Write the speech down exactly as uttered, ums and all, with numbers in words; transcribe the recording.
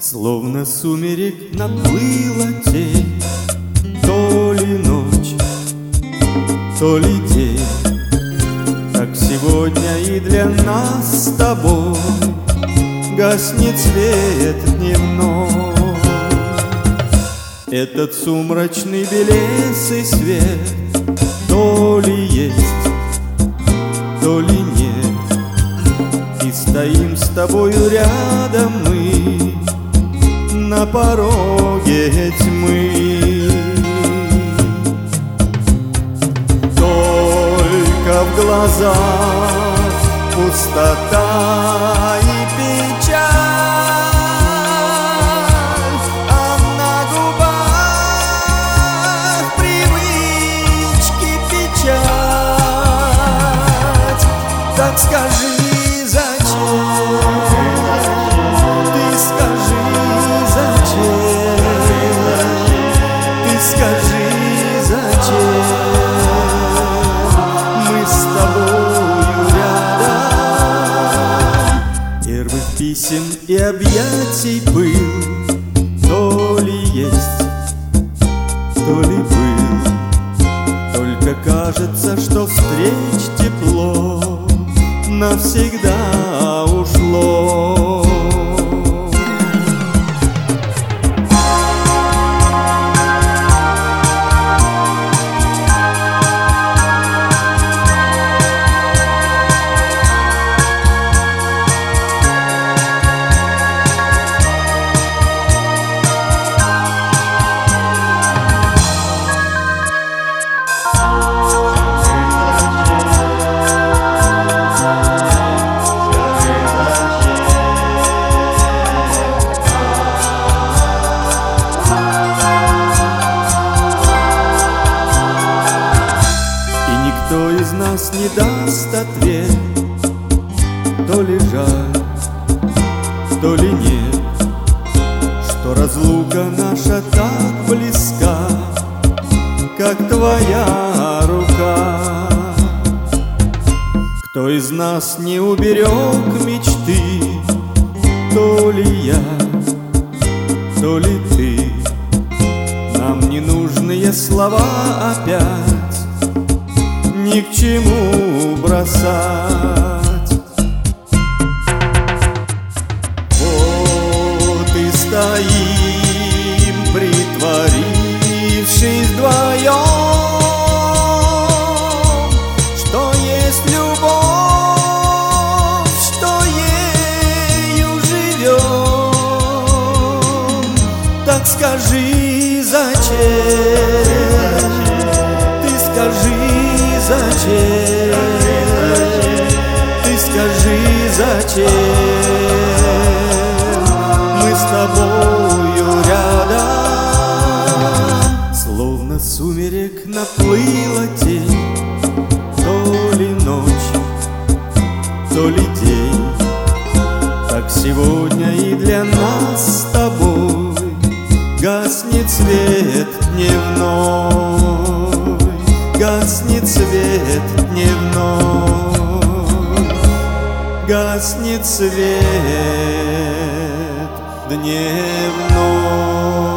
Словно сумерек наплыла тень, то ли ночь, то ли день. Так сегодня и для нас с тобой гаснет свет дневной. Этот сумрачный белесый свет то ли есть, то ли нет. И стоим с тобою рядом мы на пороге тьмы. Только в глазах пустота и печаль, а на губах привычки печать. Так скажи, скажи, зачем мы с тобою рядом? Первых писем и объятий пыл то ли есть, то ли был. Только кажется, что встреч тепло навсегда ушло. Никто из нас не даст ответ, то ли жаль, то ли нет, что разлука наша так близка, как твоя рука. Кто из нас не уберег мечты, то ли я, то ли ты. Нам ненужные слова опять ни к чему бросать. Вот и стоим, притворившись вдвоем, что есть любовь, что ею живем. Так скажи, зачем? Ты скажи, зачем? Ты скажи, зачем мы с тобою рядом? Словно сумерек наплыла тень, то ли ночь, то ли день. Так сегодня и для нас с тобой гаснет свет дневной. Гаснет свет дневной, гаснет свет дневной.